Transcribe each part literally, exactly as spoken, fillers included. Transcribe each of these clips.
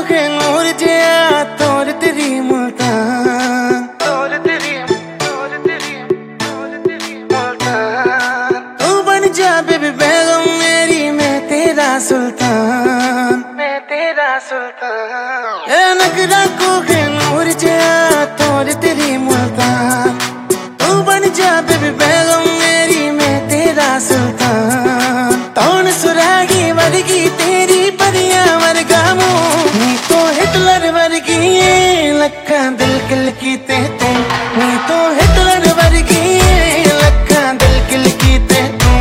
है नूर जिया तोर तेरी मुल्तान, तोर तेरी तोर तेरी तोर तेरी मुल्तान। तू बन जा बेबी बेगम मेरी, मैं तेरा सुल्तान, मैं तेरा सुल्तान। ए नगरा को है नूर जिया तोर तेरी मुल्तान। तू बन जा बेबी बेगम मेरी, मैं तेरा सुल्तान। तौन सुरागी वर्गी तेरी परियां वर्गा मुंह, नी तो हिटलर वर्गी लक्का दिल किल की ते तू, नी तो हिटलर वर्गी लक्का दिल किल की ते तू।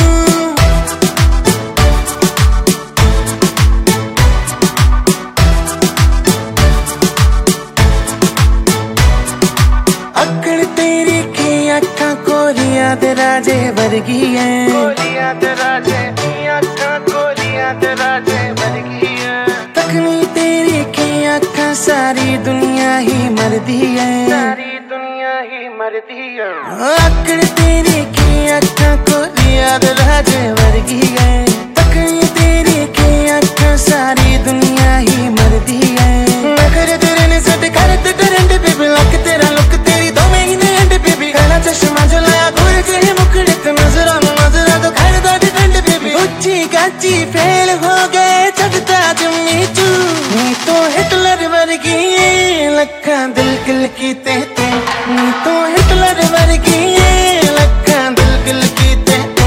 अकड़ तेरी की अखा कोरिया दे राजे वर्गी है, कोरिया दे राजे की अखा कोरिया दे राजे वर्गी है। तकनी तेरी की अखा सारी दुनिया ही मरदी है, सारी दुनिया ही मरदी है। अकड़ तेरी की अखा कोरिया दे राजे वर्गी है। तकनी तेरी की अखा सारी दुनिया ही मरदी है। नखरे तेरे ने सट कर ते टरंड बेबी, लक तेरा लुक तेरी दो में ही ने एंड बेबी। काला चश्मा जो लाया घूर के ही मुखड़े ते नजरा नजरा तो खैर दा डिफेंड बेबी। उच्ची गाची फेल हो गए चढ़ता जम्मी चू, नी तो हिटलर वर्गी लक्का दिल किल की ते तू, नी तो हिटलर वर्गी लक्का दिल किल की ते तू।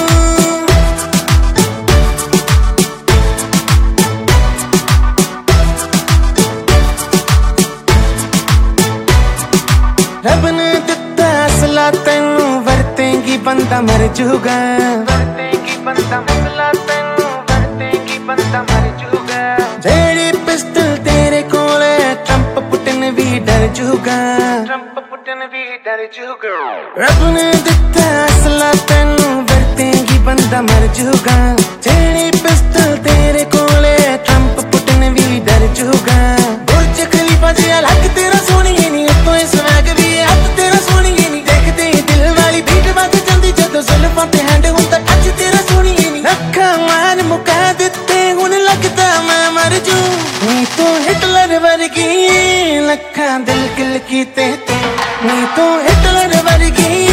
रब ने दिता असला तेनू, वरतेंगी बंदा मर जूगा, वरतेंगी बंदा असला तेनू, वरतेंगी बंदा मर जूगा। जेड़ी पिस्टल तेरे कोले ट्रंप पुटिन भी डर जूगा, ट्रंप पुटिन भी डर जूगा। रब ने दिता असला तेनू, वरतेंगी बंदा मर जूगा। जेड़ी पिस्टल तेरे कोले ट्रंप पुटिन भी डर जूगा। बुर्ज खलीफा जिया लग तेरा सोनी नी, तो इस वैग भी हथ तेरा सोनी नी। देखते ही दिल वाली बीट बज जांदी जदों जुल्फां ते हैंड हुंदा टच तेरा सोनी नी। अखां मार मुका दित्ते हुण लगदा मैं मर जू, नी तो हिटलर वर्गी लक्खां दिल किल कीते तू, नी तो हिटलर वर्गी